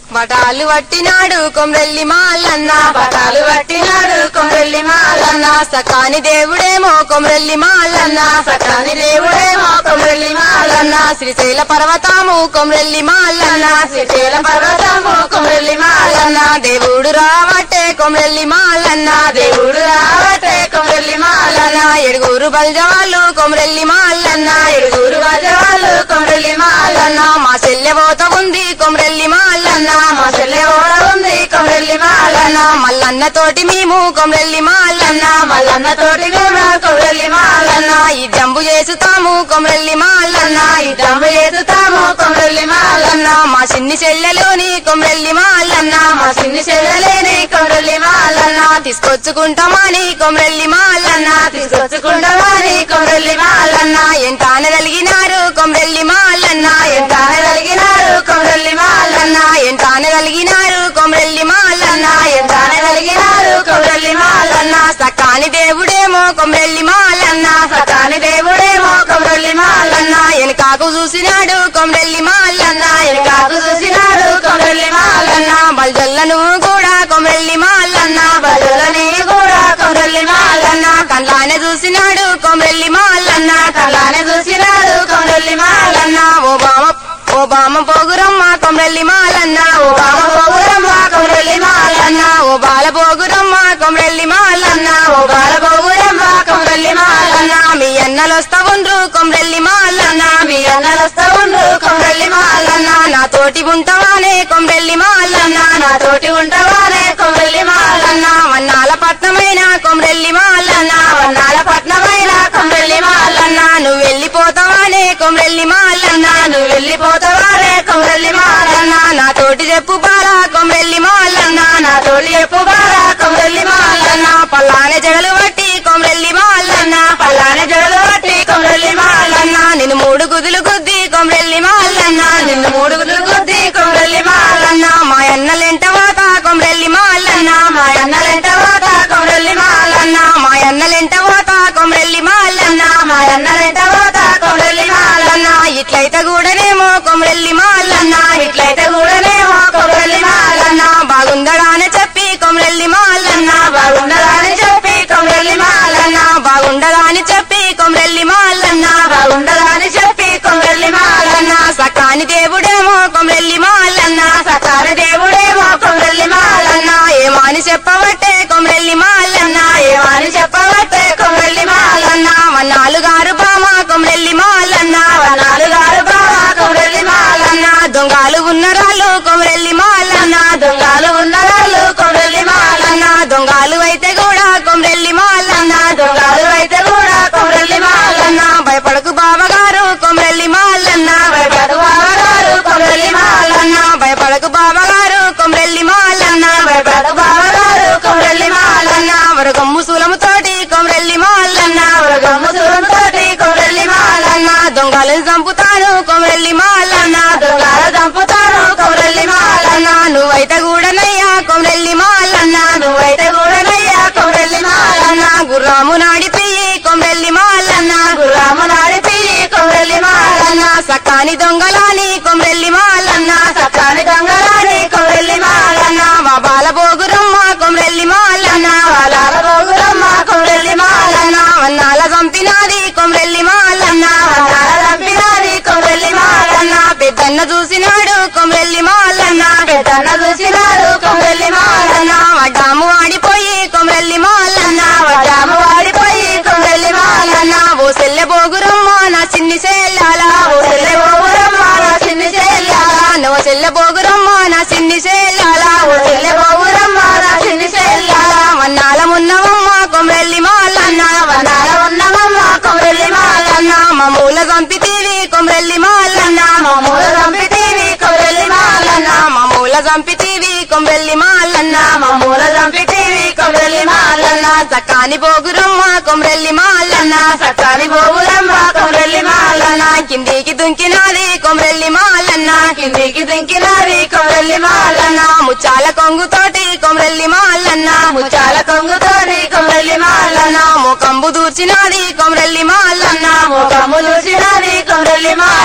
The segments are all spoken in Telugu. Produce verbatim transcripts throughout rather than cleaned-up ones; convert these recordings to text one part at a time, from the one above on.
బటాలు పట్టినాడు కొమ్రెల్లి మాలన్న బటాలు పట్టినాడు కొమ్రెల్లి మాలన్న సకాని దేవుడేమో కొమ్రెల్లి మాలన్న సకాని దేవుడేమో కొమ్రెల్లి మాలన్న శ్రీశైల పర్వతము కొమ్రెల్లి మాలన్న శ్రీశైల పర్వతము కొమ్రెల్లి మాలన్న దేవుడు రావటే కొమ్రెల్లి మాలన్న దేవుడు రావటే కొమ్రెల్లి మాలన్న ఎడుగురు బల్జవాళ్ళు కొమ్రెల్లి మాలన్న ఎడుగురు బజవాళ్ళు కొమ్రెల్లి మాలన్న మా చెల్లె పోత ఉంది కొమ్రెల్లి మాలన్న మా చెల్లె ఓడ ఉంది కొమ్రెల్లి మాలన్న మల్లన్న తోటి మేము కొమ్రెల్లి మాలన్న మల్లన్న తోటి కూడా కొమ్రెల్లి మాలన్న ఈ జంబు చేసుతాము కొమ్రెల్లి మాలన్న ఈ దమ్ము ఎదుతాము కొమ్రెల్లి మాలన్న మా చిన్ని చెల్లెలోని కొమ్రెల్లి మాలన్న మా చిన్ని చెల్లెలేని కొమ్రెల్లి మాలన్న తీసుకొచ్చుకుంటామని కొమ్రెల్లి మాలన్న తీసుకొచ్చుకుంటామని కొమ్రెల్లి మాలన్న ఎంతాన కలిగినారు కొమ్రెల్లి మాలన్న ఎంతాన కలిగినారు కొమ్రెల్లి మాలన్న ఎంతాన కలిగినారు కొమ్రెల్లి మాలన్న ఎంతాన కలిగినారు కొమ్రెల్లి మాలన్న సకాని దేవుడేమో కొమ్రెల్లి మాలన్న సకాని దేవుడేమో కొమ్రెల్లి మాలన్న వెనకాకు చూసినాడు కొమ్రెల్లి మాలన్న ఎనకాకు చూసినాడు కొమ్రెల్లి మాలన్న బల్జల్ల నువ్వు కూడా కొమ్రెల్లి మాలన్న బలులని కూడా కొమ్రెల్లి మాలన్న కళ్ళానే చూసినాడు కొమ్రెల్లి మాలన్న కళ్ళానే చూసినాడు కొమ్రెల్లి మాలన్న ఓ బామ ఓ బామ పోగురమ్మ కొమ్రెల్లి మాలన్న ఓ బామ పోగురమ్మ కొమ్రెల్లి మాలన్న ఓ బాల పోగురమ్మ కొమ్రెల్లి మాలన్న ఓ బాల పోగురమ్మ కొమ్రెల్లి మాలన్న మీ అన్నలొస్తా ఉండ్రు కొమ్రెల్లి మాలన్న మీ అన్నలొస్తా ఉండు కొమ్రెల్లి మాలన్న నా తోటి ఉంటావానే కొమ్రెల్లి మాలన్న నా తోటి ఉంటావానే కొమ్రెల్లి మాలన్న వన్నాల పట్నమైన కొమ్రెల్లి మాలన్న వన్నాల పట్నమైన కొమ్రెల్లి మాలన్న నువ్వు వెళ్ళిపోతావానే కొమ్రెల్లి మాలన్న నువ్వు వెళ్ళిపోతావానే కొమ్రెల్లి మాలన్న నా తోటి చెప్పు బాల కొమ్రెల్లి మాలన్న నా తోటి చెప్పు బారా కొమ్రెల్లి మాలన్న పల్లానే జగలు బట్టి కొమ్రెల్లి మాలన్న పల్లానే జడలు పట్టి కొమ్రెల్లి మాలన్న నిన్ను మూడు గుదులు గుద్ది కొమ్రెల్లి మాలన్న నిన్ను మూడు గుడ్లు కొద్ది కొమ్రెల్లి మాలన్న మా అన్నలెంట వాత కొమ్రెల్లి మాలన్న మా అన్నలెంట వాత కొమ్రెల్లి మాలన్న మా అన్నలెంట వాత కొమ్రెల్లి మాలన్న మా అన్నలెంట వాత కొమ్రెల్లి మాలన్న ఇట్లయితే కూడానేమో కొమ్రెల్లి మాలన్న ఇట్లయితే కూడానేమో కొమ్రెల్లి మాలన్న బాగుందడా అని చెప్పి కొమ్రెల్లి మాలన్న బాగుండదా అని చెప్పి కొమ్రెల్లి మాలన్న బాగుండదా అని చెప్పి కొమ్రెల్లి మాలన్న బాగుండదా అని చెప్పి కొమ్రెల్లి మాలన్న సకాని దేవుడేమో కొమ్రెల్లి మాలన్న సకాని దేవుడేమో కొమ్రెల్లి మాలన్న ఏమాని చెప్పబట్టే కొమ్రెల్లి మాలన్న ఏమని చెప్పబట్టే కొమ్రెల్లి మాలన్న వన్నాలుగారు బామ కొమ్రెల్లి మాలన్న నాలుగారు బావ కొమ్రెల్లి మాలన్న దొంగలు ఉన్నరాళ్ళు కొమ్రెల్లి మాలన్న దొంగలు ఉన్నవాళ్ళు కొమ్రెల్లి మాలన్న దొంగలు అయితే కూడా కొమ్రెల్లి మాలన్న దొంగలు అయితే కూడా కొమ్రెల్లి మాలన్న భయపడకు బావగారు కొమ్రెల్లి మాలన్న భయపడు బావగారు కొమ్రెల్లి మాలన్న భయపడకు బావగారు కొమ్రెల్లి మాలన్న భయపడు బావగారు కొమ్రెల్లి మాలన్న వరగమ్ము సులముతోటి కొమ్రెల్లి మాలన్న వరగమ్ము దూరంతోటి కొమ్రెల్లి మాలన్న దొంగలను చంపుతాను కొమ్రెల్లి మాలన్న దొంగల దంపుతాను కొమ్రెల్లి మాలన్న నువ్వైతే కూడానయ్యా కొమ్రెల్లి మాలన్న నువ్వైతే కూడానయ్యా కొమ్రెల్లి మాలన్న గుర్రాము నాడిపోయి కొమ్రెల్లి మాలన్న గుర్రాము నాడిపి కొమ్రెల్లి మాలన్న సకాని దొంగలాని కొమ్రెల్లి మాలన్న సకాని దొంగలాని కొమ్రెల్లి మాలన్న మా బాల పోగురమ్మ కొమ్రెల్లి మాలన్న వాళ్ళ పోగురమ్మ కొమ్రెల్లి మాలన్న వన్నాల చంపినాది కొమ్రెల్లి మాలన్న వన్నాల దంపినాది కొమ్రెల్లి మాలన్న పెద్దన్న చూసినాడు కొమ్రెల్లి మాలన్న పెద్దన్న చూసినాడు కొమ్రెల్లి మాలన్న వడ్డాము ఆడిపోయి కొమ్రెల్లి మాలన్న వడ్డాము వాడిపోయి కొమ్రెల్లి మాలన్న ఓ సెల్లె పోగురమ్మ నా చిన్ని చెల్లాల ఓ చెల్లె పోగురమ్మ నా చిన్ని చెల్లాల నువ్వు చెల్లె పోగురమ్మ నా చిన్ని చెల్లాల ఓ చెల్లె పోగురమ్మ నా చిన్ని చెల్లాల వన్నాల ఉన్నవమ్మ కొమ్రెల్లి మాలన్న వనాల ఉన్నమమ్మ కొమ్రెల్లి మాలన్న మమ్మూల చంపితీవి కొమ్రెల్లి మాలన్న మామూల దంపితీవి కొమ్రెల్లి మాలన్న మమ్మూల చంపితీవి కొమ్రెల్లి మాలన్న మామూల దంపితీవి కొమ్రెల్లి మాలన్న సకాని పోగురమ్మ కొమ్రెల్లి మాలన్న సకాని పోగురమ్మ కొమ్రెల్లి మాలన్న కిందికి దుంకినాది కొమ్రెల్లి మాలన్న కిందికి దింకినాది కొమ్రెల్లి మాలన్న ముచ్చాల కొంగుతోటి కొమ్రెల్లి మాలన్న ముచ్చాల కొంగుతోని కొమ్రెల్లి మాలన్న మోకంబు దూర్చినాది కొమ్రెల్లి మాలన్న మోకమ్ము చూసినాది కొమ్రెల్లి మాలన్న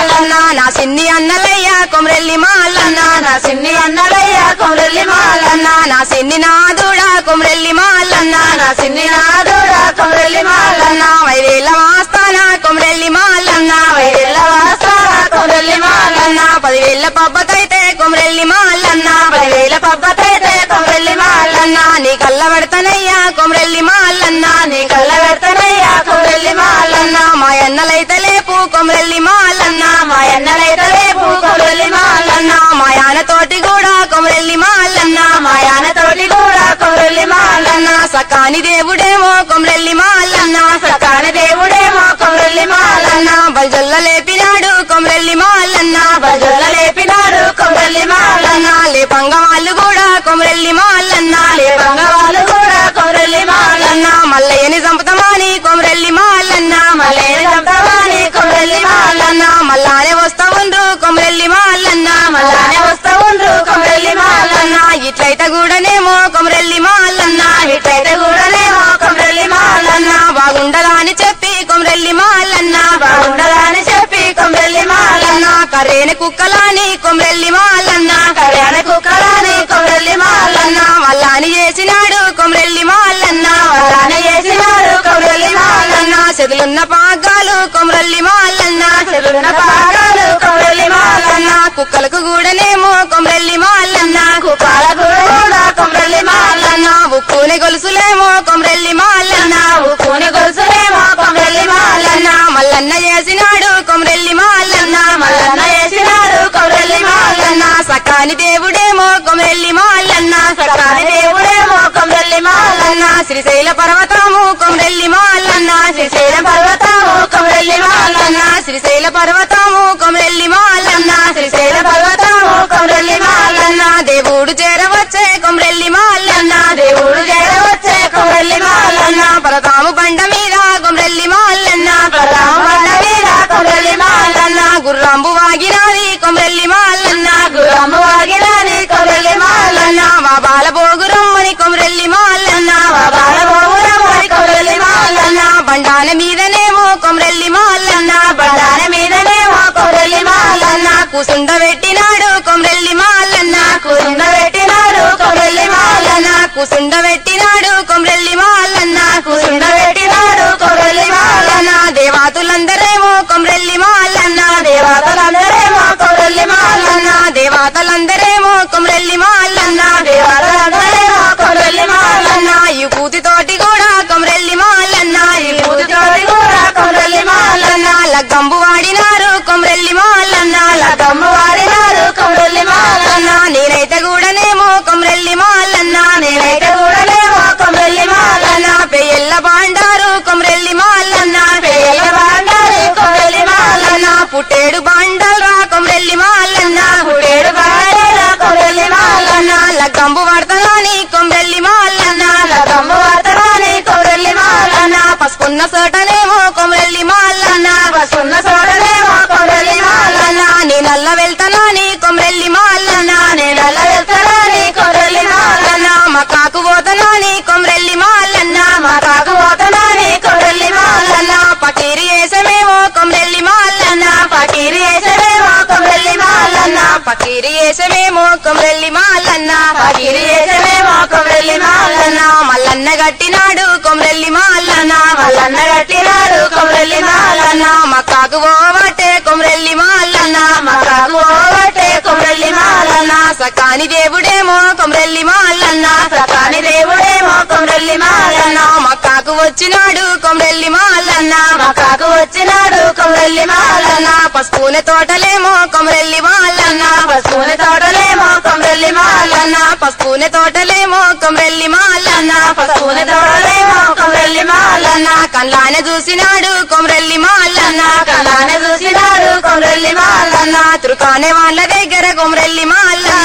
నా సిన్ని అన్నలయ్య కొమరెల్లి మాలన్న నా సిన్ని అన్నలయ్య కొమరెల్లి మాలన్న నా సిన్ని నాదుడా కొమరెల్లి మాలన్న నా సిన్ని నాదుడా కొమరెల్లి మాలన్న వైరేళ్ళ వాస్తాన కొమరెల్లి మాలన్న వైరెల్ల వాస్తాన కొమరెల్లి మాలన్న పదివేళ్ల పబ్బతైతే కొమరెల్లి మాలన్న పదివేల పబ్బతైతే కొమరెల్లి మాలన్న నీ కళ్ళ పెడతానయ్యా కొమరెల్లి మాలన్న నీ కళ్ళ పెడతానయ్యా కొమరెల్లి మాలన్న మా అన్నలైతే లేపు కొమరెల్లి మాలన్న మా ఎన్నలైతే రేపు కొమరెల్లి మాలన్న మా యానతోటి కూడా కొమరెల్లి మాలన్న మా యానతోటి కూడా కొమరెల్లి మాలన్న సకాని దేవుడేమో కొమరెల్లి మాలన్న సకాని దేవుడేమో కొమరెల్లి మాలన్న బల్జొల్ల లేపినాడు కొమరెల్లి మాలన్న బజొల్ల లేపినాడు కొమరెల్లి మాలన్న లేపంగ వాళ్ళు కూడా కొమరెల్లి మాలన్న లేపంగ వాళ్ళు కూడా కొమరెల్లి మాలన్న మల్లయ్యని చంపుతామని కొమరెల్లి మాలన్న మలేని చంపవాని కొమరెల్లి మాలన్న మల్లానే వస్తా ఉండ్రు కొమరెల్లి మాలన్న మళ్ళానే వస్తా ఉండ్రు కొమరెల్లి మాలన్న ఇట్లయితే కూడానేమో కొమరెల్లి మాలన్న ఇట్లయితే కూడానేమో కొమరెల్లి మాలన్న బాగుండదా అని చెప్పి కొమరెల్లి మాలన్న బాగుండదని చెప్పి కొమరెల్లి మాలన్న కర్రేని కుక్కలాని కొమరెల్లి మాలన్న కళ్యాణ కుక్కరాని కొమరెల్లి మాలన్న మల్లాని చేసినాడు కొమరెల్లి మాలన్న వల్లానే చేసినాడు కొమరెల్లి మాలన్న చెదులున్న పాగాలు కొమరెల్లి మాలన్న చెరువున పాగాలు కొమరెల్లి మాలన్న కుక్కలకు కూడానేమో కొమరెల్లి మాలన్న కుప్పాల కూడా కొమరెల్లి మాలన్న ఉక్కుని గొలుసులేమో కొమరెల్లి మాలన్న ఉక్కుని గొలుసులేమో కొమరెల్లి మాలన్న మల్లన్న చేసినాడు కొమరెల్లి మాలన్న మల్లన్న చేసినాడు కొమరెల్లి మాలన్న సకాని దేవుడేమో కొమరెల్లి మాలన్న సకాని దేవుడేమో కొమరెల్లి మాలన్న శ్రీశైల పర్వతము కొమరెల్లి మాలన్న శ్రీశైల పర్వతము కొమరెల్లి మాలన్న శ్రీశైల పర్వతము కొమరెల్లి మాలన్న శ్రీశైల పర్వతము కొమరెల్లి మాలన్న దేవుడు చేరవచ్చే కొమరెల్లి మాలన్న దేవుడు చేరవచ్చే కొమరెల్లి మాలన్న పరతాము బండ మీద కొమరెల్లి మాలన్న ప్రధామ బండ మీద కొమరెల్లి మాలన్న గుర్రాంబు వాగినాది కొమరెల్లి మాలన్న గురమ్మ వాగిరాని కొమరెల్లి మాలన్న మా బాల బోగురమ్మని కొమరెల్లి మాలన్న మా బాలబోగురమ్మని కొమరెల్లి మాలన్న బండాన మీదనేమో కొమరెల్లి మాలన్న బండాన మీదనేమో కొమరెల్లి మాలన్న కూసుండ పెట్టినాడు కొమరెల్లి మాలన్న కూసుండ పెట్టినాడు కొమరెల్లి మాలన్న కూసుండ పెట్టినాడు కొమరెల్లి మాలన్న కూసుండ పెట్టినాడు కొమరెల్లి మాలన్న దేవాతులందరేమో కొమరెల్లి మాలన్న దేవతలందరేమో కొమరెల్లి మాలన్న దేవాతలందరేమో కొమరెల్లి మాలన్న దేవతలందరేమో కొమరెల్లి మాలన్న ఈ పూతితోటి కూడా కొమరెల్లి మాలన్న ఈ పూజతోటి కూడా కొమరెల్లి మాలన్న లగ్గంబు వాడినారు కొమరెల్లి మాలన్న లతమ్మ వాడినాడు కొమరెల్లి మాలన్న నేనైతే కూడానేమో కొమరెల్లి మాలన్న నేనైతే కూడానేమో కొమరెల్లి మాలన్న పెయ్యల్ల బాండారు కొమరెల్లి మాలన్న పేల బాండారి కొమరెల్లి మాలన్న పుట్టేడు బాండల్రా కొమరెల్లి మాలన్న పుడేడు బాండారా కొమరెల్లి మాలన్న లగ్గంబు వాడతాని కొమరెల్లి మాలన్న లతమ్మ వాడతాని కొమరెల్లి మాలన్న పసుపున్న సోటనేమో కొమరెల్లి మాలన్న పసున్న సోడనేమో కొమరెల్లి మాలన్న నీ నల్ల వెళ్తానని కొమరెల్లి మాలన్న నేనల్ల వెళ్తానని కొమరెల్లి మాలన్న మా కాకు పోతానని కొమరెల్లి మాలన్న మా కాకు పోతానని కొమరెల్లి మాలన్న పకీరి వేసమేమో కొమరెల్లి మాలన్న పకీరి వేసవేమో కొమరెల్లి మాలన్న పకీరి వేసమేమో కొమరెల్లి మాలన్న పకీరి వేసవేమో కొమరెల్లి మాలన్న మల్లన్న గట్టినాడు కొమరెల్లి మాలన్న మల్లన్న కట్టినాడు కొమరెల్లి మాలన్న మా కాకు పోవటే కొమరెల్లి మాలన్న మా కాకు పోవటే కొమరెల్లి మాలన్న సకాని దేవుడేమో కొమరెల్లి మాలన్న సకాని దేవుడేమో కొమరెల్లి మాలన్న మా కాకు వచ్చినాడు కొమరెల్లి మాలన్న మా కాకు వచ్చినాడు కొమరెల్లి మాలన్న పసుపునే తోటలేమో కొమరెల్లి మాలన్న పశువుని తోటలేమో కొమరెల్లి మాలన్న పసుపునే తోటలేమో కొమరెల్లి మాలన్న పశువుని తోటలేమో కొమరెల్లి మాలన్న కళ్ళానే చూసినాడు కొమరెల్లి మాలన్న కళ్ళానే చూసినాడు కొమరెల్లి మాలన్న తురుకానే వాళ్ళ దగ్గర కొమరెల్లి మాలన్న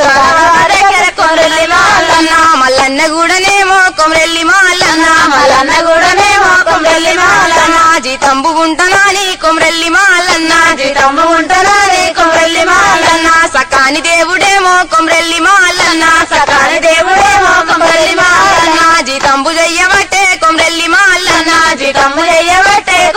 దగ్గర కొమరెల్లి మాలన్న మల్లన్న కూడానేమో కొమరెల్లి మాలన్న మల్లన్న కూడానేమో కొమరెల్లి మాలన్న జీతంబు ఉంటనాని కొమరెల్లి మాలన్న జీతమ్మ ఉంటనాని కొమరెల్లి మాలన్న సకాని దేవుడేమో కొమరెల్లి మాలన్న సకాని దేవుడేమో కొమరెల్లి మాలన్న జీతంబు చెయ్యబట్టే కొమరెల్లి మాలన్న జీతమ్మ చెయ్యబట్టే కొమరెల్లి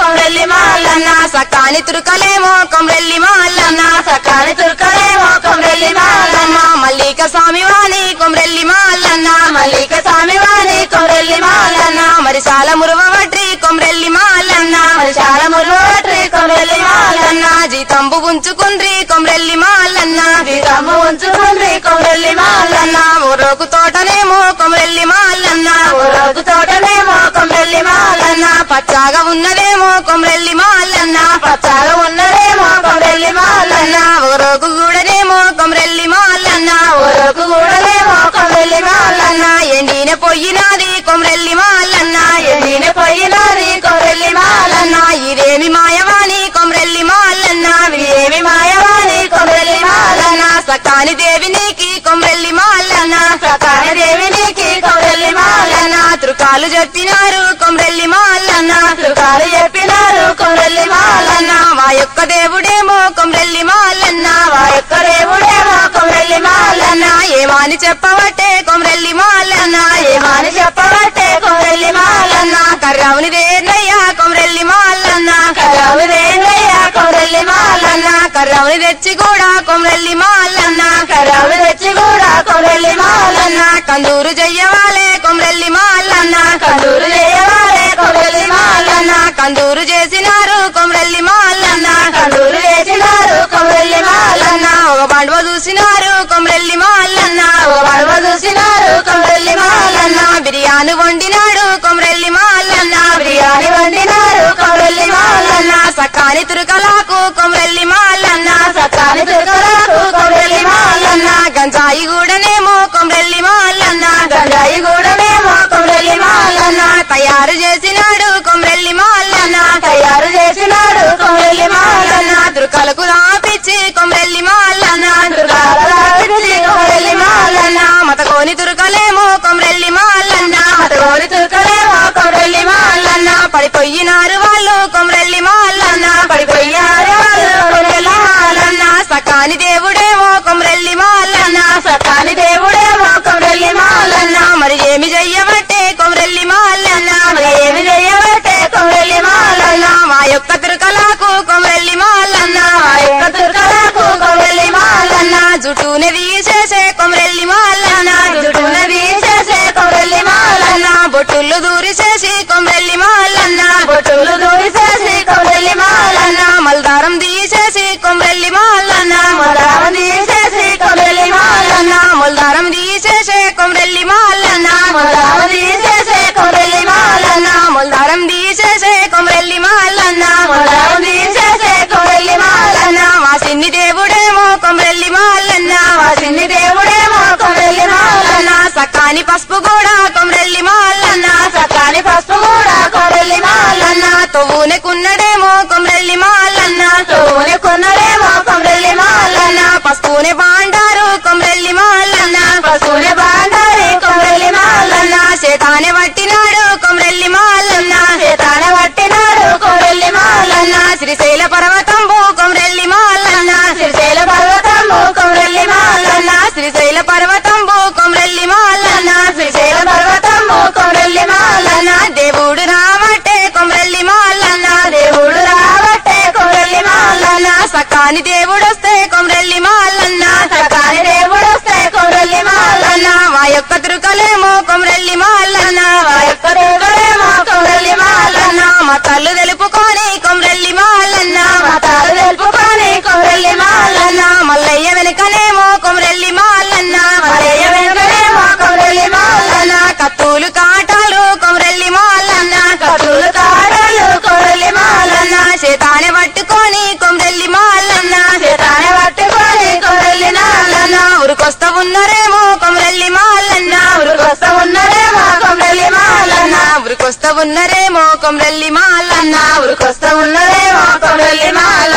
కొమరెల్లి మాలన్న సకాని తురుకలేమో కొమరెల్లి మాలన్న సకాని తుర్కలేమో కొమరెల్లి మాలన్న మల్లిక స్వామి వాణి కొమరెల్లి మాలన్న మల్లిక స్వామి వాణి కొమరెల్లి మాలన్న మరి చాలా మురువవట్రి కొమరెల్లి మాలన్న మరి చాలా మురువట్రి కొమరెల్లి మాలన్న జీతంబు ఉంచుకుండ్రి కొమరెల్లి మాలన్న జీతము ఉంచుకుంది కొమరెల్లి మాలన్న ఊరోకు తోటనేమో కొమరెల్లి మాలన్న ఓ రోజు తోటనేమో కొమరెల్లి మాలన్న పచ్చాగా ఉన్నదేమో కొమరెల్లి మాలన్న పచ్చాగా ఉన్నదేమో కొమరెల్లి మాలన్న ఊరోకు కూడనేమో కొమరెల్లి మాలన్న ఓ రోజు కూడలేమో కొమరెల్లి మాలన్న ఎండిన పొయ్యినాది కొమరెల్లి మాలన్న ఎండిన పోయినది కొమరెల్లి మాలన్న ఇదేమి మాయవాణి కొమరెల్లి మాలన్న ఏమి మాయవాణి కొమరెల్లి మాలన్న సకాని దేవి నీకి కొమరెల్లి మాలన్న సకాని దేవినికి కొమరెల్లి మాలన్న త్రుకాలు చెప్పినారు కొమరెల్లి మాలన్న త్రుకాలు చెప్పినారు కొమరెల్లి మాలన్న మా యొక్క దేవుడేమో కొమరెల్లి మాలన్న మా యొక్క దేవుడేమో కొమరెల్లి మాలన్న ఏమాని చెప్పవట్టే కొమరెల్లి మాలన్న ఏమని చెప్పబట్టే కొమరెల్లి మాలన్న కర్రావుని దేన్నయ్యా కొమరెల్లి మాలన్న కరావుదేనయ్యా కొమరెల్లి మాలన్న కర్రావుని తెచ్చి కూడా కొమరెల్లి మాలన్న కరావు తెచ్చి కూడా కొమరెల్లి మాలన్న కందూరు జయ్యవాలే కొమరెల్లి మాలన్న కందూరు చేయవాలే కొమరెల్లి మాలన్న కందూరు చేసినారు కొమరెల్లి మాలన్న కందూరు చేసినారు కొమరెల్లి మాలన్న ఒక పండువ చూసినారు కొమరెల్లి మాలన్న ఓ పడవ చూసినారు కొమరెల్లి మాలన్న బిర్యానీ వండినాడు కొమరెల్లి మాలన్న బిర్యానీ వండినారు కొమరెల్లి మాలన్న సకాని తురుకలాకు కొమరెల్లి మాలన్న సత్తాని తుర్కలకు కొమరెల్లి మాలన్న గంజాయి కూడానేమో కొమరెల్లి మాలన్న గంజాయి గూడమేమో కొమరెల్లి మాలన్న తయారు చేసినాడు కొమరెల్లి మాలన్న తయారు చేసినాడు కొమరెల్లి మాలన్న తురుకలకు రాపిచ్చి కొమరెల్లి మాలన్న దుర్గారాజుని కొమరెల్లి మాలన్న మతకోని తురుకలేమో కొమరెల్లి మాలన్న అతగోని తుర్కలేమో కొమరెల్లి మాలన్న పడిపోయినారు వాళ్ళు కొమరెల్లి మాలన్న పడిపోయారు వాళ్ళు కొమరెల్లి మాలన్న సకాని దేవుడేమో కొమరెల్లి మాలన్న సత్తాని దేవుడేమో కొమరెల్లి మాలన్న మరి ఏమి చెయ్యబట్టే కొమరెల్లి మాలన్న మరి ఏమి చేయబట్టే కొమరెల్లి మాలన్న మా యొక్క తురుకలకు కొమరెల్లి మాలన్న ఆ యొక్క తుర్కలకు కొమరెల్లి మాలన్న జుట్టునే తీసేసే కొమరెల్లి మాలన్న దుడున తీసేసే కొమరెల్లి మాలన్న బొట్టులు దూరి చేసి కొమరెల్లి మాలన్న బొట్టులు దూరిసేసి కొమరెల్లి మాలన్న మల్దారం తీసేసి కొమరెల్లి మాలన్న మొదలవ తీసేసి కొమరెల్లి మాలన్న మల్దారం తీసేసే కొమరెల్లి మాలన్న మొదలవ తీసేసే కొమరెల్లి మాలన్న మల్దారం తీసేసే కొమరెల్లి మాలన్న మొదలవ తీసేసే కొమరెల్లి మాలన్న మా సిన్ని దేవుడేమో కొమరెల్లి మాలన్న మా చిన్ని దేవుడేమో కొమరెల్లి మాలన్న సకాని పసుపు కూడా కొమరెల్లి మాలన్న సకాని పసుపు కూడా కొమరెల్లి మాలన్న తొవ్వునకున్నడేమో కొమరెల్లి మాలన్న తోనే కొన్నడేమో కొమరెల్లి మాలన్న పసుపునే బాండారు కొమరెల్లి మాలన్న పశువుని బాండారి కొమరెల్లి మాలన్న చేతానే పట్టినాడు కొమరెల్లి మాలన్న చేతాన పట్టినాడు కొమరెల్లి మాలన్న శ్రీశైల పర్వతంబు కొమరెల్లి మాలన్న శ్రీశైల పర్వతము కొమరెల్లి మాలన్న శ్రీశైల పర్వతంబు కొమరెల్లి మాలన్న శ్రీశైల పర్వతము కొమరెల్లి మాలన్న దేవుడు రావట్టే కొమరెల్లి మాలన్న దేవుడు రావట్టే కొమరెల్లి మాలన్న సకాని దేవుడొస్తే కొమరెల్లి మాలన్న సకాని దేవుడు వస్తే కొమరెల్లి మాలన్న మా యొక్క తురుకలేమో కొమరెల్లి మాలన్న మా యొక్క దేవుడేమో కొమరెల్లి మాలన్న మా తల్లు తెలుపుకొని కొమరెల్లి మాలన్న మతాలు తెలుపుకొని కొమరెల్లి మాలన్న మల్లయ్య వెనుకనేమో కొమరెల్లి మాలన్న మలయ్య వెనుకనేమో కొమరెల్లి మాలన్న కత్తులు కాటాలు కొమరెల్లి మాలన్న కతులు కాడలు కొమరెల్లి మాలన్న చేతానే పట్టుకొని కొమరెల్లి మాలన్న చేతానే పట్టుకొని కొమరెల్లి మాలన్న ఉరికొస్తా ఉన్నారేమో కొమరెల్లి మాలన్న ఉరుకొస్త ఉన్నదేమో కొమరెల్లి మాలన్న ఉరికొస్తా ఉన్నారేమో కొమరెల్లి మాలన్న ఉరుకొస్త ఉన్నదేమో కొమరెల్లి మాలన్న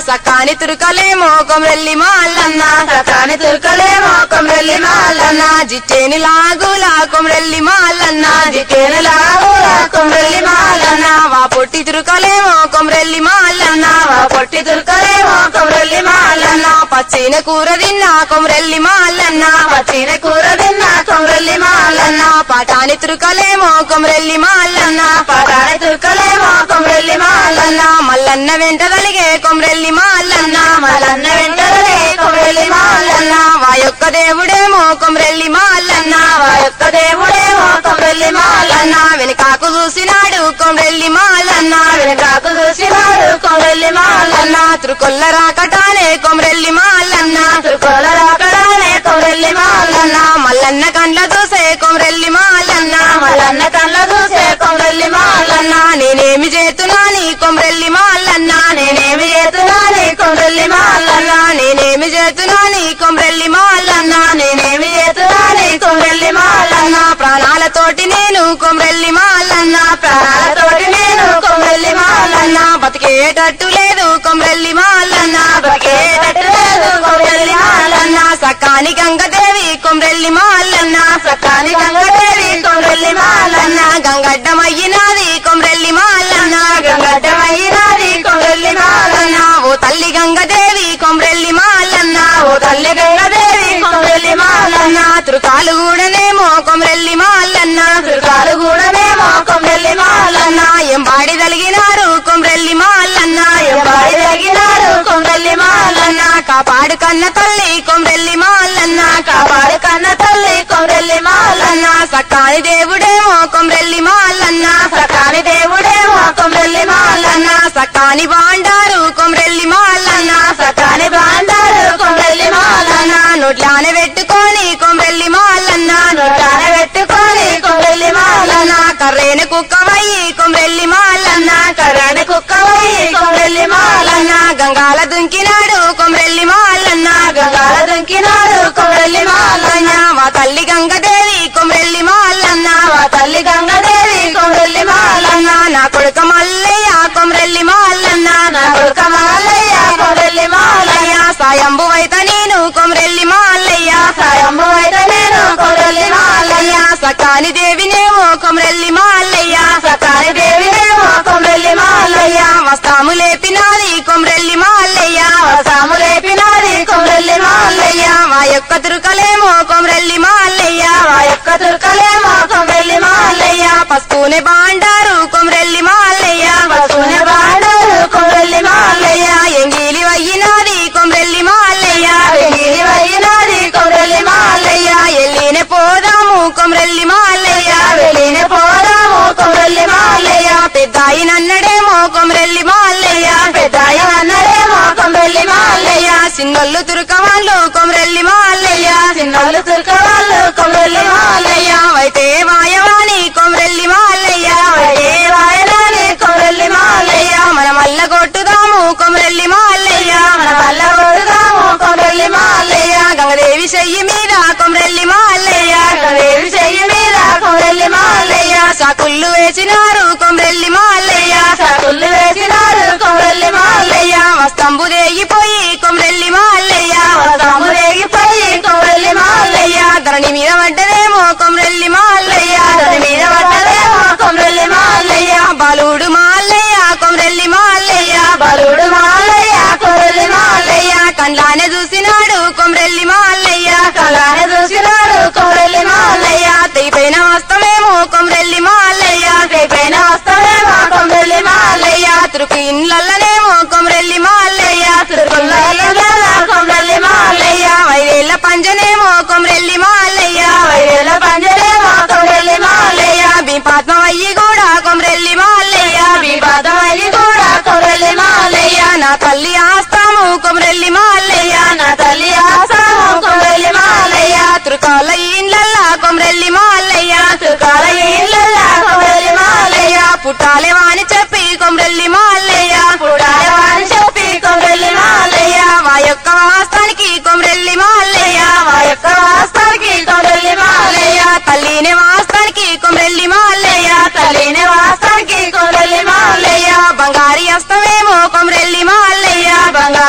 సకాని తురుకలేమో కొమరెల్లి మాలన్న సకాని తుర్కలేమో కొమరెల్లి మాలన్న జిట్టేని లాగులా కొమరెల్లి మాలన్న జికేను లాగులా కొమరెల్లి మాలన్న వా పొట్టి తురుకలేమో కొమరెల్లి మాలన్న వా పొట్టి తుర్కలేమో కొమరెల్లి మాలన్న పచ్చిన కూర తిన్నా కొమరెల్లి మాలన్న పచ్చిన కూర తిన్న కొమరెల్లి మాలన్న పాటాని తురుకలేమో కొమరెల్లి మాలన్న పటాని తుర్కలేమో కొమరెల్లి మాలన్న మల్లన్న వెంట కలిగే కొమరెల్లి మాలన్న మలన్న వెంటనే కొమరెల్లి మాలన్న వా యొక్క దేవుడేమో కొమరెల్లి మాలన్న వా యొక్క దేవుడేమో కొమరెల్లి మాలన్న వెనుకాకు చూసినాడు కొమరెల్లి మాలన్న వెనకాకు చూసినాడు కొమరెల్లి మాలన్న తురుకొల్ల రాకటానే కొమరెల్లి మాలన్న తుర్కోల రాకడానే కొమరెల్లి మాలన్న మల్లన్న కండ్ల దూసే కొమరెల్లి మాలన్న మలన్న కళ్ళ చూసే కొమరెల్లి మాలన్న నేనేమి చేతున్నాని కొమరెల్లి మాలన్న నేనేమి చేస్తున్నాని కొమరెల్లి మాలన్న నేనేమి చేతున్నాని కొమరెల్లి మాలన్న నేనేమి చేస్తున్నాని కొమరెల్లి మాలన్న ప్రాణాలతోటి నేను కొమరెల్లి మాలన్న ప్రాణాలతోటి నేను కొమరెల్లి మాలన్న బతికేటట్టు లేదు కొమరెల్లి మాలన్న బతికేటట్టు లేదు కొమరెల్లి మాలన్న సకాని గంగదేవి కొమరెల్లి మాలన్న సకాని గంగదేవి కొమరెల్లి మాలన్న గంగడ్డమయ్యినాది కొమరెల్లి మాలన్న గంగడ్డమైనాది కొమరెల్లి మాలన్న ఓ తల్లి గంగదేవి కొమరెల్లి మాలన్న ఓ తల్లి గంగదేవి కొమరెల్లి మాలన్న తురుకాలు కూడానేమో కొమరెల్లి మాలన్న తుర్కాలు కూడానేమో కొమరెల్లి మాలన్న ఎంబాడి తలిగినారు కొమరెల్లి మాలన్న ఎంబాడి తగినారు కొమరెల్లి మాలన్న కాపాడు కన్న తల్లి కొమరెల్లి మాలన్న కాపాడు కన్న తల్లి కొమరెల్లి మాలన్న సకాని దేవుడేమో కొమరెల్లి మాలన్న సకాని దేవుడేమో కొమరెల్లి మాలన్న సకాని బాండారు కొమరెల్లి మాలన్న సకాని బాండారు కొమరెల్లి మాలన్న నోట్లాన పెట్టుకొని కొమరెల్లి మాలన్న నొట్టాన పెట్టుకొని కొమరెల్లి మాలన్న కర్రేన కుక్కవయ్యి కొమరెల్లి మాలన్న కర్రని కుక్కవై కొమరెల్లి మాలన్న గంగాల దుంకినాడు కొమరెల్లి మాలన్న గంగాల దుంకినాడు కొమరెల్లి మాలన్న వా తల్లి గంగదేవి కొమరెల్లి మాలన్న వా తల్లి గంగదేవి కొమరెల్లి మాలన్న నా కొడుక మల్లయ్య కొమరెల్లి మాలన్న నా కొడుక మాలయ్య కొమరెల్లి మాలయ్య సాయంబు వైత నేను కొమరెల్లి మాలయ్య సాయమ్ము అయితే నేను కొమరెల్లి మాలయ్య సకాని దేవినేమో కొమరెల్లి మాలయ్య సకాని దేవినేమో కొమరెల్లి మాలయ్య వస్తాము లేపినాది కొమరెల్లి మాలయ్య సాము లేపినాది కొమరెల్లి మాలయ్య మా యొక్క తురుకలేమో కొమరెల్లి మాలయ్య వా యొక్క తుర్కలేమో కొమరెల్లి మాలయ్య పసుపునే బాండారు కొమరెల్లి మాలయ్య పసుపుని బాడారు కొమరెల్లి మాలయ్య ఎంగిలి వయ్యినాది కొమరెల్లి మాలయ్య వెంగిలి వైనాది కొమరెల్లి మాలయ్య ఎల్లినే పోదాము కొమరెల్లి మాలయ్య వెళ్ళిన పోదాము కొమరెల్లి మాలయ్య పెద్దాయి నన్నడేమో కొమరెల్లి మాలయ్య పెద్దాయ అన్నడేమో కొమరెల్లి మాలయ్య చిన్నోళ్ళు తురుకవాళ్ళు కొమరెల్లి మాలయ్య చిన్నోళ్ళు తుర్కవాళ్ళు కొమరెల్లి మాలయ్య అయితే వాయవాణి కొమరెల్లి మాలయ్య వడే వాయనాని కొమరెల్లి మాలయ్య మన మల్ల కొట్టుదాము కొమరెల్లి మాలయ్య మన వల్ల కొడుదాము కొమరెల్లి మాలయ్య గంగదేవి చెయ్యి మీద కొమరెల్లి మాలయ్య దేవి చెయ్యి మీద కొమరెల్లి మాలయ్య సాకుళ్ళు వేసినారు కొమరెల్లి మాలయ్య సకుళ్ళు వేసినారు కొమరెల్లి మాలయ్య వస్తంబు దేగిపోయి కొమరెల్లి మాలయ్య వస్తాము రేగిపోయి కొమరెల్లి మాలయ్య ధరణి మీద పడ్డదేమో కొమరెల్లి మాలయ్య దాని మీద పడ్డదేమో కొమరెల్లి మాలయ్య బాలుడు మాలయ్య కొమరెల్లి మాలయ్య బలుడు మాలయ్య కొమరెల్లి మాలయ్య కండ్లానే చూసినాడు కొమరెల్లి మాలయ్య కలానే చూసినాడు కొమరెల్లి మాలయ్య తెగిపోయిన వస్తమేమో కొమరెల్లి మాలయ్య రేపైన వస్తామేమో కొమరెల్లి మాలయ్య తురుకు ఇండ్లనేమో కొమరెల్లి మాలయ్య తిరుపతిలో కొమరెల్లి మాలయ్య ఐదేళ్ల పంజనేమో కొమరెల్లి మాలయ్య వైరేల పంజరేమో కొమరెల్లి మాలయ్య బింపాత్మవయ్యి కూడా కొమరెల్లి మాలయ్య వివాదమయ్యి కూడా కొమరెల్లి మాలయ్య నా తల్లి ఆస్తాము కొమరెల్లి మాలయ్య నా తల్లి ఆసాము కొమరెల్లి మాలయ్య తురుకాల ఇండ్లల్లా కొమరెల్లి మాలయ్య తుకాల ఇళ్ళల్లా కొమరెల్లి మాలయ్య పుట్టాలే వాని చెప్పి కొమరెల్లి మాలయ్య పుడాలి వాని చెప్పి కొమరెల్లి మాలయ్య మా యొక్క వాస్తానికి కొమరెల్లి మాలయ్య మా యొక్క వాస్తానికి కొమరెల్లి మాలయ్య తల్లినే వాస్తానికి కొమరెల్లి మాలయ్య తల్లిని వాస్తానికి కొమరెల్లి మాలయ్య బంగారి అస్తమేమో కొమరెల్లి మాలయ్య బంగారు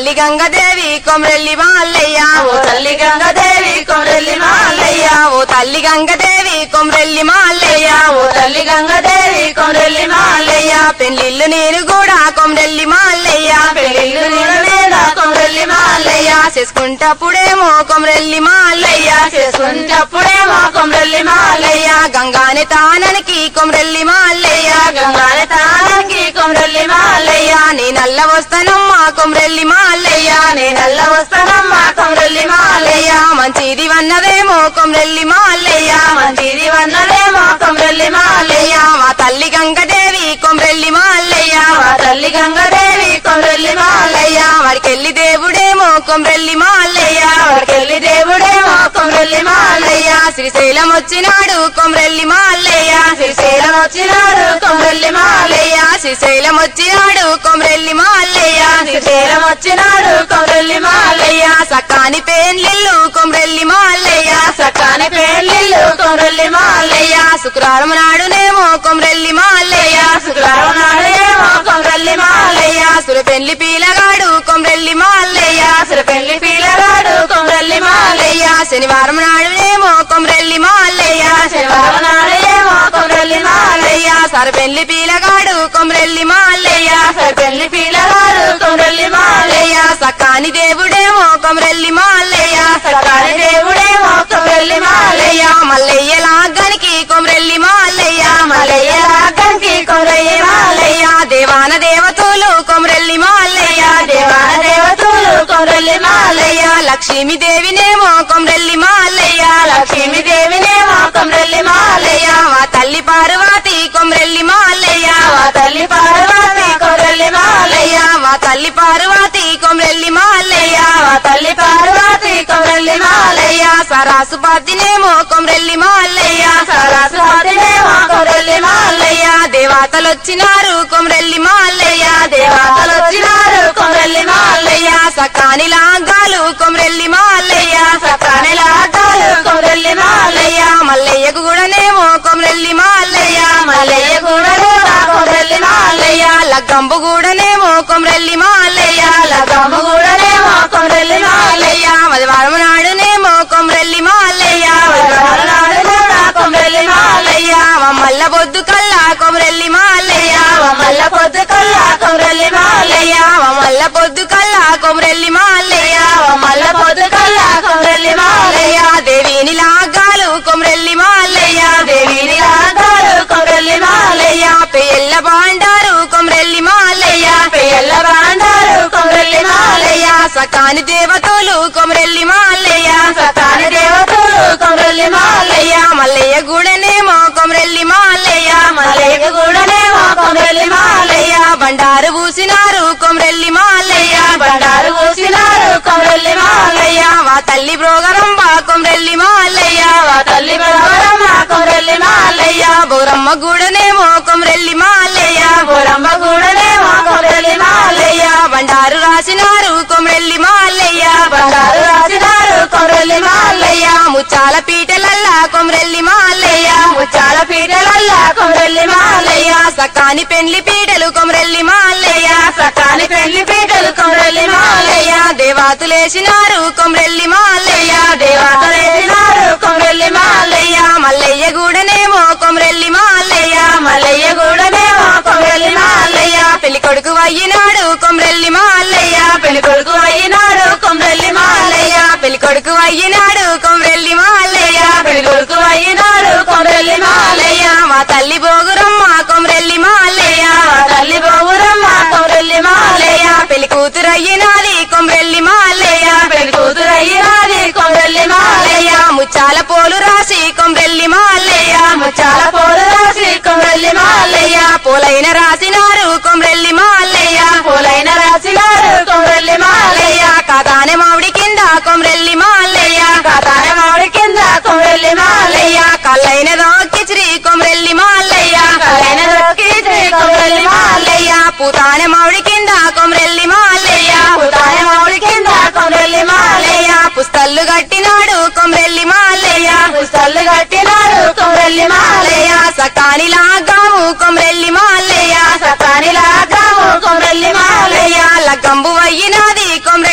తల్లి గంగదేవి కొమరెల్లి మాల్లయ్య ఓ తల్లి గంగదేవి కొమరెల్లి మాల్లయ్య ఓ తల్లి గంగదేవి కొమరెల్లి మాల్లయ్య ఓ తల్లి గంగదేవి కొమరెల్లి మాల్లయ్య పెళ్లిళ్ళు నేను కూడా కొమరెల్లి మాల్లయ్య పెళ్లిళ్ళు నేను మీద కొమరెల్లి మాల్లయ్య చేసుకుంటప్పుడేమో కొమరెల్లి మాల్లయ్య చేసుకుంటప్పుడేమో కొమరెల్లి మాల్లయ్య గంగానే తాననికి కొమరెల్లి మాల్లయ్య గంగాల తానికి కొమరెల్లి మాల్లయ్య నీ నల్ల వస్తానమ్మా కొమరెల్లి మాల్లయ్య నేనల్ల వస్తానమ్మా కొమరెల్లి మాల్లయ్య మంచిది వన్నదేమో కొమరెల్లి మాల్లయ్య మంచిది వన్నదేమో కొమరెల్లి మాల్లయ్య మా తల్లి గంగదేవి కొమరెల్లి మాల్లయ్య మా తల్లి గంగదేవి కొమరెల్లి మాల్లయ్య వాడికెళ్ళి దేవుడేమో కొమరెల్లి మాల్లయ్య వాడికెళ్ళి దేవుడేమో కొమరెల్లి మాల్లయ్య శ్రీశైలం వచ్చినాడు కొమరెల్లి మాల్లయ్య శ్రీశైలం వచ్చినాడు కొమరెల్లి మాల్లయ్య శ్రీశైలం వచ్చినాడు కొమరెల్లి మాల్లయ్య శ్రీశైలం వచ్చినాడు కొమరెల్లి మాల్లయ్య సకాని పేన్లిల్లు కొమరెల్లి మాల్లయ్య సకాని పెళ్లిళ్ళు కొమరెల్లి మాల్లయ్య శుక్రవారం నాడునేమో కొమరెల్లి మాల్లయ్య శుక్రవారం నాడేమో కొమరెల్లి మాల్లయ్య సుర పెళ్లి పీలగాడు కొమరెల్లి మాల్లయ్య అసలు పెళ్లి పిల్లగాడు కొమరెల్లి మాల్లయ్య శనివారం నాడునేమో కొమరెల్లి మాల్లయ్య శనివారం నాడేమో కొమరెల్లి మాల్లయ్య సర పెళ్లి పీలగాడు కొమరెల్లి మాల్లయ్య అసలు పెళ్లి పిల్లగాడు కొమరెల్లి మాల్లయ్య సకాని దేవుడేమో కొమరెల్లి మాల్లయ్య సకాని దేవుడేమో కొమరెల్లి మాల్లయ్య మల్లయ్య లాగానికి కొమరెల్లి మాల్లయ్య మల్లయ్య రాగంకి కొమరెల్లి మాల్లయ్య దేవాన దేవతలు కొమరెల్లి మాల్లయ్య దేవాన దేవతలు కొమరెల్లి మాల్లయ్య లక్ష్మీ దేవినేమో కొమరెల్లి మాల్లయ్య లక్ష్మీ దేవినేమో కొమరెల్లి మాల్లయ్య మా తల్లి పార్వతి కొమరెల్లి మాల్లయ్య మా తల్లి పార్వతి కొమరెల్లి మాల్లయ్య మా తల్లి పార్వతి కొమరెల్లి మాల్లయ్య మా తల్లి పార్వతి కొమరెల్లి మాల్లయ్య సరాసు పద్దినేమో కొమరెల్లి మాల్లయ్య సరస్వతినేమో కొమరెల్లి మాల్లయ్య దేవతలు వచ్చినారు కొమరెల్లి మాల్లయ్య దేవతలు వచ్చినారు కొమరెల్లి మాల్లయ్య సకాని లాగాలు కొమరెల్లి మాల్లయ్య సకాని లాగాలు కొమరెల్లి మాల్లయ్య మల్లయ్యకు కూడానేమో కొమరెల్లి మాల్లయ్య మల్లయ్య కూడలు కొమరెల్లి మాల్లయ్య లగ్గంబు కూడానేమో కొమరెల్లి మాల్లయ్య లగమ్మ కూడనేమో కొమరెల్లి మాల్లయ్య మదివారం నాడునేమో కొమరెల్లి మాల్లయ్య వరవర నాడు కూడా కొమరెల్లి మాల్లయ్య మల్ల బొద్దు కల్లా కొమరెల్లి మాల్లయ్య మల్ల పొద్దు కల్లా కొమరెల్లి మాల్లయ్య మల్ల పొద్దు కల్లా కొమరెల్లి మాల్లయ్య మల్ల పొద్దు కల్లా కొమరెల్లి మాల్లయ్య దేవిని లాగాలు కొమరెల్లి మాల్లయ్య దేవిని రాగాలు కొమరెల్లి మాల్లయ్య పెళ్ళ బాండారు కొమరెల్లి మాల్లయ్య పెళ్ళ బాండారు కొమరెల్లి మాల్లయ్య సకాని దేవతలు కొమరెల్లి మాల్లయ్య సకాని దేవతలు కొమరెల్లి మాల్లయ్య మల్లయ్య గూడనేమో కొమరెల్లి మాల్లయ్య మల్లయ్య కూడనేమో కొమరెల్లి మాల్లయ్య బండారు పూసినారు కొమరెల్లి మాల్లయ్య బండారు పూసినారు కొమరెల్లి మాల్లయ్య మా తల్లి బ్రోగరంబ కొమరెల్లి మాల్లయ్య మా తల్లి బలవరమ్మ కొమరెల్లి మాల్లయ్య బోరమ్మ గూడనేమో కొమరెల్లి మాల్లయ్య బోరమ్మ కూడనేమో కొమరెల్లి మాల్లయ్య బండారు రాసినారు కొమరెల్లి మాల్లయ్య బండారు రాసినారు కొమరెల్లి మాల్లయ్య ముచ్చాల పీటలల్లా కొమరెల్లి మాల్లయ్య ముచ్చాల పీటలల్లా కొమరెల్లి మాల్లయ్య సకాని పెండ్లి పీటలు కొమరెల్లి మాల్లయ్య సకాని పెళ్లి పీటలు కొమరెల్లి మాల్లయ్య దేవాతులేసినారు కొమరెల్లి మాల్లయ్య దేవతలేసినారు కొమరెల్లి మాల్లయ్య మల్లయ్య గూడనేమో కొమరెల్లి మాల్లయ్య మల్లయ్య కూడనేమో కొమరెల్లి మాల్లయ్య పెళ్లి కొడుకు అయ్యినాడు కొమరెల్లి మాల్లయ్య పెళ్లి కొడుకు అయినాడు కొమరెల్లి మాల్లయ్య పెళ్లి కొడుకు అయ్యినాడు కొమరెల్లి మాల్లయ్య పెళ్లి కొడుకు అయినాడు కొమరెల్లి మాల్లయ్య మా తల్లి బోగురమ్మ కొమరెల్లి మాల్లయ్య మా తల్లి బొగురమ్మ కొమరెల్లి మాల్లయ్య పెళ్లి కూతురు అయ్యినాది కొమరెల్లి మాల్లయ్య పెళ్లి కూతురు అయినాది కొమరెల్లి మాల్లయ్య ముచ్చాల పోలు రాసి కొమరెల్లి మాల్లయ్య ముచ్చాల పోలు రాసి కొమరెల్లి మాల్లయ్య పోలైన రాసినారు కొమరెల్లి మాల్లయ్య పూలైన రాసినారు కొమరెల్లి మాల్లయ్య కాతానే మామిడి కింద కొమరెల్లి మాల్లయ్య కాతాన మామిడి కింద కొమరెల్లి మాల్లయ్య కల్లైన రోకిచిరి కొమరెల్లి మాల్లయ్య కలైన దొరికి శ్రీ కొమరెల్లి మాల్లయ్య పూతానే మామిడి కింద కొమరెల్లి మాల్లయ్య పూతాన మామిడి కింద కొమరెల్లి మాల్లయ్య పుస్తల్లు కట్టినాడు కొమరెల్లి మాల్లయ్య పుస్తలు కట్టినాడు కొమరెల్లి మాల్లయ్య సకాని లాగాము కొమరెల్లి మాల్లయ్య సకాని లాగాము కొమరెల్లి మాల్లయ్య లగ్గంబు అయ్యినాది కొమరెల్లి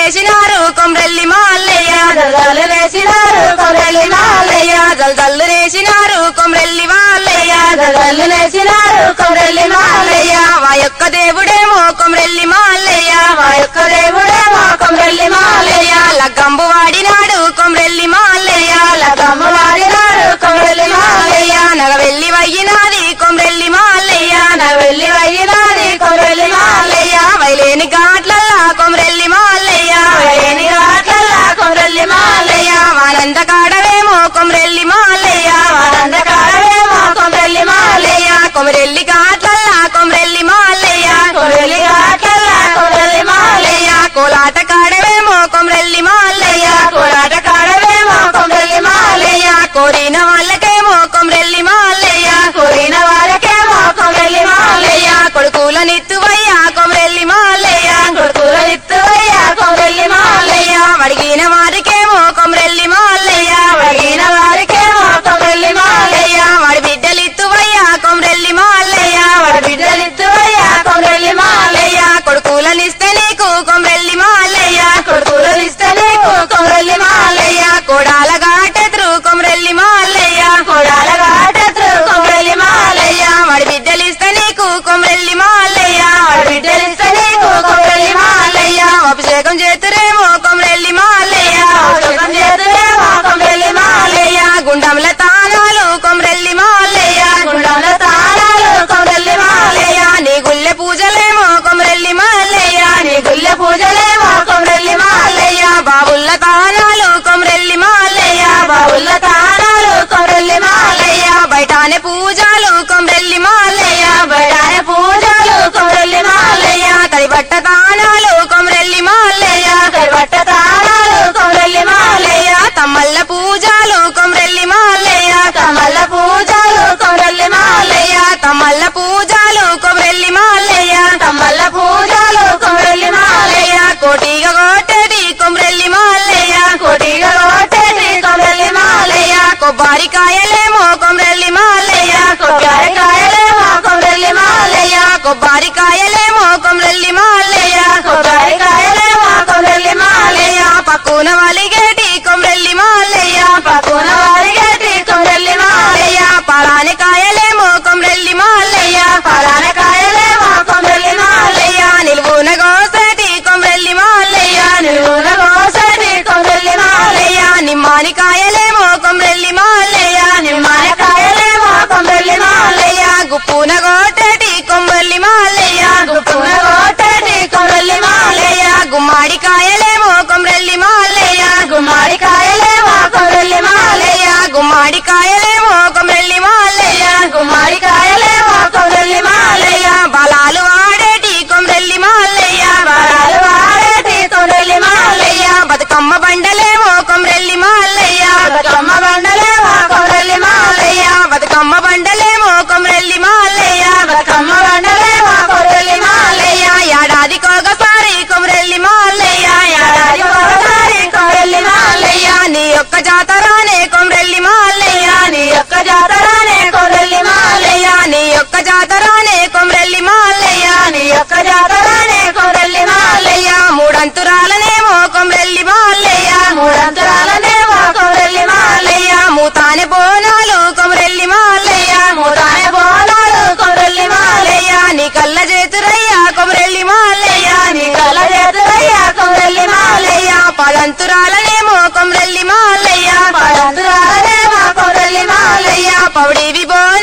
వేసినారు కొమ్రెల్లి మాల్లయ్య జల్లు వేసినారు కొమ్రెల్లి మాల్లయ్య జల్లు వేసినారు కొమ్రెల్లి మాల్లయ్య జల్లు వేసినారు కొమ్రెల్లి మాల్లయ్య మా యొక్క దేవుడేమో కొమ్రెల్లి మాల్లయ్య మా యొక్క దేవుడేమో కొమ్రెల్లి మాల్లయ్య లగ్గంబు వాడినాడు కొమ్రెల్లి మాల్లయ్య లగ్గమ్మ వాడినాడు కొమ్రెల్లి మాల్లయ్య నగవెల్లి వయ్యినాది కొమ్రెల్లి మాల్లయ్య నవెల్లి వయ్యినాది కొమ్రెల్లి మాల్లయ్య వైలేని ఘాట్లల్లా కొమ్రెల్లి మాల్లయ్య వేణి రాట్లల్లా కొమ్రెల్లి మాల్లయ్య వానంద కాడవేమో కొమ్రెల్లి మాల్లయ్య వానందకాడవేమో కొమ్రెల్లి మాల్లయ్య కొమరెల్లి ఘాట్లల్లా కొమ్రెల్లి మాల్లయ్య కొమ్రెల్లి రాట్లల్లా కొమ్రెల్లి మాల్లయ్య కోలాట కాడవేమో కొమ్రెల్లి మాల్లయ్య కోలాట కాడవేమో కొమ్రెల్లి మాల్లయ్య కోరిన వాళ్ళకేమో కొమ్రెల్లి మాల్లయ్య కోరిన వారికేమో కొమ్రెల్లి మాల్లయ్య కొడుకులనిత్తువయ్యా కొమ్రెల్లి మాల్లయ్య కొడుకుల ఇత్తువయ్యా కొమ్రెల్లి మాల్లయ్య అడిగిన వారికేమో కొమ్రెల్లి మాల్లయ్య అడిగిన వారికేమో కొమ్రెల్లి మాల్లయ్య వాడి బిడ్డలిత్తువయ్యా కొమ్రెల్లి మాల్లయ్య వాడి బిడ్డలిత్తువయ్యా కొమ్రెల్లి మాల్లయ్య కొడుకులనిస్తే నీకు కొమ్రెల్లి మాల్లయ్య కొడుకులు ఇస్తే నీకు కొమ్రెల్లి మాల్లయ్య కోడాల ఘాటెదురు కొమ్రెల్లి మాల్లయ్య కొడాల ఘాటెదురు కొమ్రెల్లి మాల్లయ్య వాడి బిడ్డలిస్తే నీకు కొమ్రెల్లి మాల్లయ్య వాడి బిడ్డలిస్తే నీకు కొమ్రెల్లి మాల్లయ్య అభిషేకం చేతురేమో కొమ్రెల్లి మాల్లయ్య సుఖం చేతులేమో కొమ్రెల్లి మాల్లయ్య గుండంల తానాలు కొమ్రెల్లి మాల్లయ్య గుండంలో తాళాలు కొమ్రెల్లి మాల్లయ్య నీ గుళ్ళె పూజలేమో కొమ్రెల్లి మాల్లయ్య నీ గుళ్ళె పూజలేమో కొమ్రెల్లి మాల్లయ్య బాబుల్ల తానాలు కొమ్రెల్లి మాల్లయ్య బావుల తాళాలు కొమ్రెల్లి మాల్లయ్య బయటానే పూజలు కొమ్రెల్లి మాల్లయ్య బడాయ పూజలు కొమ్రెల్లి మాల్లయ్య తడి బట్ట తానాలు కొమ్రెల్లి మాల్లయ్య కైబట్ట తాళాలు కొమ్రెల్లి మాల్లయ్య తమ్మల్ల పూజలు కొమ్రెల్లి మాల్లయ్య కమల పూజలు కొమ్రెల్లి మాల్లయ్య తమ్మల్ల పూజలు కొమ్రెల్లి మాల్లయ్య కమల పూజలు కొమ్రెల్లి మాల్లయ్య కోటిగా కోటేటి కొమ్రెల్లి మాల్లయ్య కోటిగా కొట్టేటి కొమ్రెల్లి మాల్లయ్య కొబ్బరికాయలేమో కొమ్రెల్లి మాల్లయ్య కొబ్బరికాయలేమో కొమ్రెల్లి మాల్లయ్య కొబ్బరికాయలేమో కొమ్రెల్లి మాల్లయ్య కొబ్బరికాయలేమో కొమ్రెల్లి మాల్లయ్య పక్కున వలిగేటి కొమ్రెల్లి మాల్లయ్య పక్కున వారిగేటి కొమ్రెల్లి మాల్లయ్య పలాని కాయలేమో కొమ్రెల్లి మాల్లయ్య పలాన కాయలేమో కొమ్రెల్లి మాల్లయ్య నిలువున గోసేటి కొమ్రెల్లి మాల్లయ్య నిలువున కోసటి కొమ్రెల్లి మాల్లయ్య నిమ్మాని కాయలేమో కొమ్రెల్లి మాల్లయ్య నిమ్మన కాయలేమో కొమ్రెల్లి మాల్లయ్య గుప్పున గోటేటి కొమ్రెల్లి మాల్లయ్య గుప్పున కోటటి కొమ్రెల్లి మాల్లయ్య గుమ్మాడి కాయలేమో కొమ్రెల్లి మాల్లయ్య గుమ్మడి కాయలేమో కొమ్రెల్లి మాల్లయ్య గుమ్మాడి కాయలేమో కొమ్రెల్లి మాల్లయ్య గుమ్మడి కాయలేమో కొమ్రెల్లి మాల్లయ్య బలాలు వాడేటి కొమ్రెల్లి మాల్లయ్య వరాలు వాడేటి కొమ్రెల్లి మాల్లయ్య బతుకమ్మ బండలేమో కొమ్రెల్లి మాల్లయ్య బతుకమ్మ బండలేమో కొమ్రెల్లి మాల్లయ్య బతుకమ్మ బండలేమో కొమ్రెల్లి మాల్లయ్య బతుకమ్మ బండలేమో కొమ్రెల్లి మాల్లయ్య ఏడాదికి ఒకసారి కొమ్రెల్లి మాల్లయ్య ఏడాది ఒకసారి కొమ్రెల్లి మాల్లయ్య నీ యొక్క జాతరానే కొమ్రెల్లి మాల్లయ్య నీ యొక్క జాతరానే కొమ్రెల్లి మాల్లయ్య నీ యొక్క జాతరానే కొమ్రెల్లి మాల్లయ్య నీ యొక్క జాతరానే కొమ్రెల్లి మాల్లయ్య మూడంతురాలనేమో కొమ్రెల్లి మాల్లయ్య మూడంతరాలనేమో కొమ్రెల్లి మాల్లయ్య మూతానే బోనాలు కొమ్రెల్లి మాల్లయ్య మూతానే బోనాలు కొమ్రెల్లి మాల్లయ్య నీ కళ్ళ చేతురయ్యా కొమ్రెల్లి మాల్లయ్య నీ కళ్ళ చేతులయ్యా కొమ్రెల్లి మాల్లయ్య పదంతురాలనేమో కొమ్రెల్లి మాల్లయ్య పడంతురాలనేమో కొమ్రెల్లి మాల్లయ్య పౌడివి బో